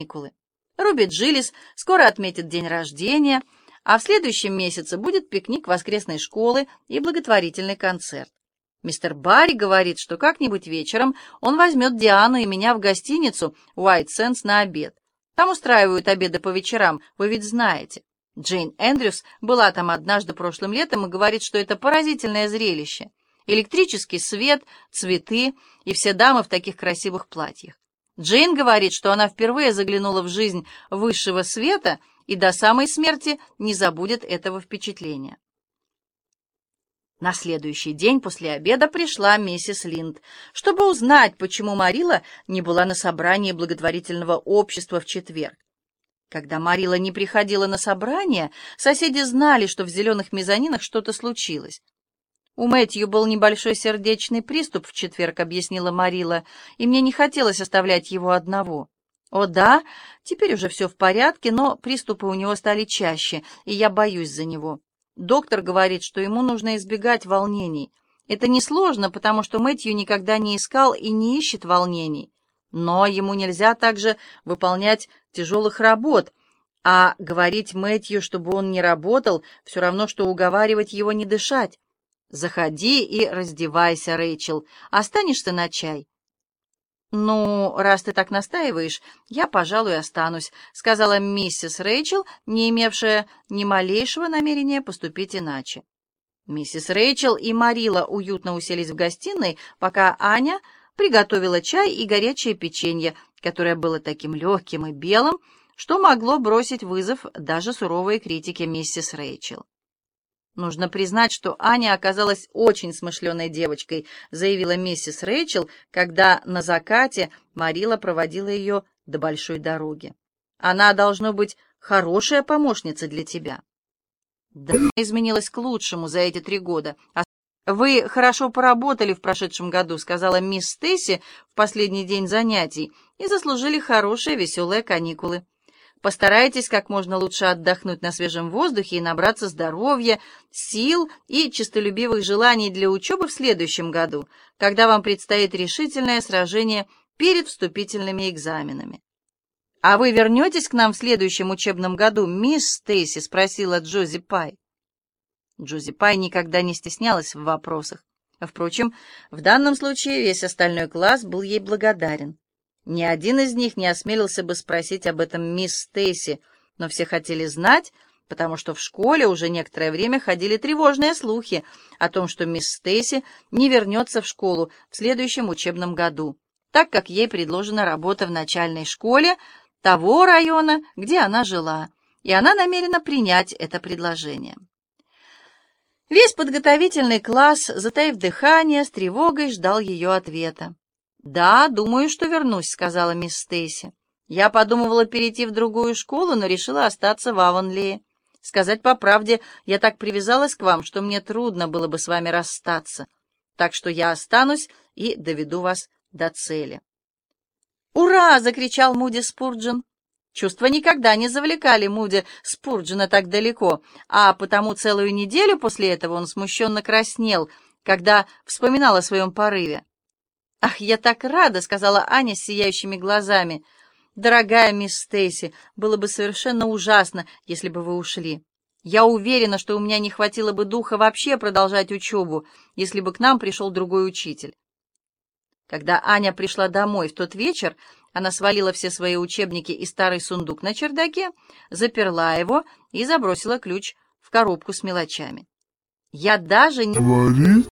каникулы. Руби Джилис скоро отметит день рождения, а в следующем месяце будет пикник воскресной школы и благотворительный концерт. Мистер Барри говорит, что как-нибудь вечером он возьмет Диану и меня в гостиницу White Sands на обед. Там устраивают обеды по вечерам, вы ведь знаете. Джейн Эндрюс была там однажды прошлым летом и говорит, что это поразительное зрелище. Электрический свет, цветы и все дамы в таких красивых платьях. Джейн говорит, что она впервые заглянула в жизнь высшего света и до самой смерти не забудет этого впечатления. На следующий день после обеда пришла миссис Линд, чтобы узнать, почему Марила не была на собрании благотворительного общества в четверг. Когда Марила не приходила на собрание, соседи знали, что в зеленых мезонинах что-то случилось. «У Мэтью был небольшой сердечный приступ в четверг», — объяснила Марила, «и мне не хотелось оставлять его одного». «О да, теперь уже все в порядке, но приступы у него стали чаще, и я боюсь за него. Доктор говорит, что ему нужно избегать волнений. Это несложно, потому что Мэтью никогда не искал и не ищет волнений. Но ему нельзя также выполнять тяжелых работ, а говорить Мэтью, чтобы он не работал, все равно, что уговаривать его не дышать. Заходи и раздевайся, Рэйчел. Останешься на чай?» «Ну, раз ты так настаиваешь, я, пожалуй, останусь», — сказала миссис Рэйчел, не имевшая ни малейшего намерения поступить иначе. Миссис Рэйчел и Марила уютно уселись в гостиной, пока Аня приготовила чай и горячее печенье, которое было таким легким и белым, что могло бросить вызов даже суровой критике миссис Рэйчел. «Нужно признать, что Аня оказалась очень смышленой девочкой», заявила миссис Рэйчел, когда на закате Марила проводила ее до большой дороги. «Она, должно быть, хорошая помощница для тебя». «Да, она изменилась к лучшему за эти 3 года. Вы хорошо поработали в прошедшем году», сказала мисс Стейси в последний день занятий, «и заслужили хорошие веселые каникулы. Постарайтесь как можно лучше отдохнуть на свежем воздухе и набраться здоровья, сил и честолюбивых желаний для учебы в следующем году, когда вам предстоит решительное сражение перед вступительными экзаменами». «А вы вернетесь к нам в следующем учебном году, мисс Стейси?» — спросила Джози Пай. Джози Пай никогда не стеснялась в вопросах. Впрочем, в данном случае весь остальной класс был ей благодарен. Ни один из них не осмелился бы спросить об этом мисс Стейси, но все хотели знать, потому что в школе уже некоторое время ходили тревожные слухи о том, что мисс Стейси не вернется в школу в следующем учебном году, так как ей предложена работа в начальной школе того района, где она жила, и она намерена принять это предложение. Весь подготовительный класс, затаив дыхание, с тревогой ждал ее ответа. «Да, думаю, что вернусь», — сказала мисс Стейси. «Я подумывала перейти в другую школу, но решила остаться в Авонлее. Сказать по правде, я так привязалась к вам, что мне трудно было бы с вами расстаться. Так что я останусь и доведу вас до цели». «Ура!» — закричал Муди Спурджин. Чувства никогда не завлекали Муди Спурджина так далеко, а потому целую неделю после этого он смущенно краснел, когда вспоминал о своем порыве. «Ах, я так рада!» — сказала Аня с сияющими глазами. «Дорогая мисс Стейси, было бы совершенно ужасно, если бы вы ушли. Я уверена, что у меня не хватило бы духа вообще продолжать учебу, если бы к нам пришел другой учитель». Когда Аня пришла домой в тот вечер, она свалила все свои учебники и старый сундук на чердаке, заперла его и забросила ключ в коробку с мелочами. «Я даже не...»